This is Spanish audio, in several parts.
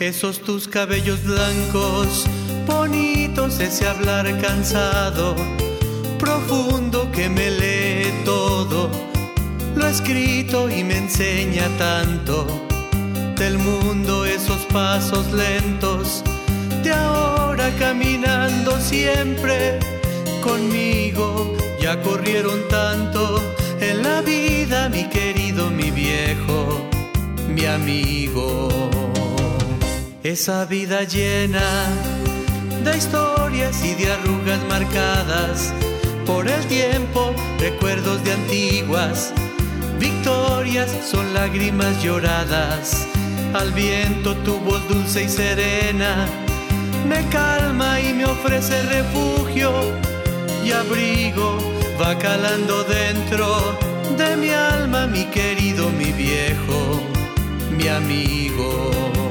Esos tus cabellos blancos, bonitos, ese hablar cansado, profundo que me lee todo, lo escrito y me enseña tanto del mundo, esos pasos lentos de ahora caminando siempre conmigo. Ya corrieron tanto en la vida, mi querido, mi viejo, mi amigo. Esa vida llena de historias y de arrugas marcadas por el tiempo, recuerdos de antiguas victorias, son lágrimas lloradas. Al viento tu voz dulce y serena me calma y me ofrece refugio y abrigo. Va calando dentro de mi alma, mi querido, mi viejo, mi amigo.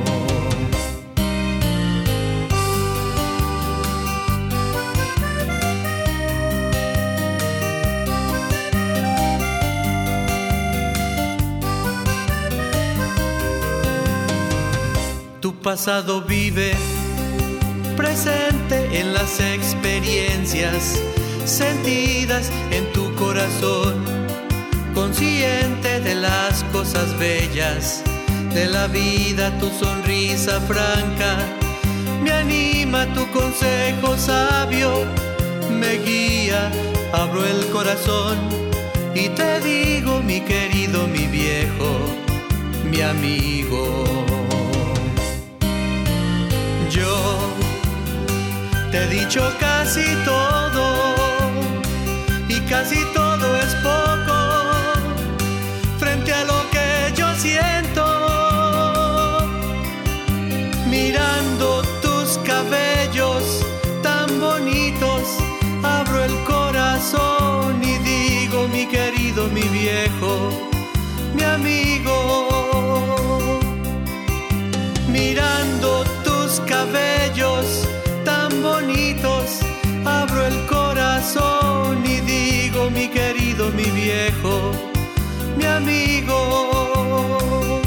Tu pasado vive presente en las experiencias sentidas en tu corazón, consciente de las cosas bellas de la vida. Tu sonrisa franca me anima, tu consejo sabio me guía. Abro el corazón y te digo, mi querido, mi viejo, mi amigo. Yo te he dicho casi todo y casi todo es poco frente a lo que yo siento. Mirando tus cabellos tan bonitos, abro el corazón y digo, mi querido, mi viejo, mi amigo. Mirando tus cabellos tan bonitos, abro el corazón y digo, mi querido, mi viejo, mi amigo.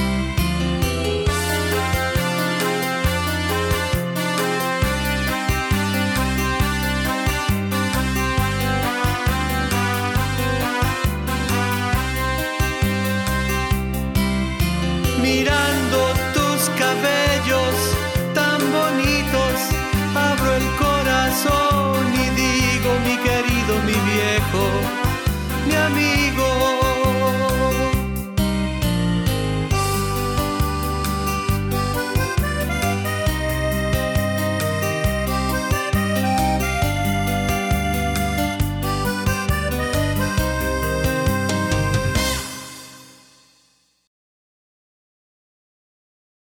Mirando tus cabellos tan bonitos, abro el corazón y digo, mi querido, mi viejo, mi amigo.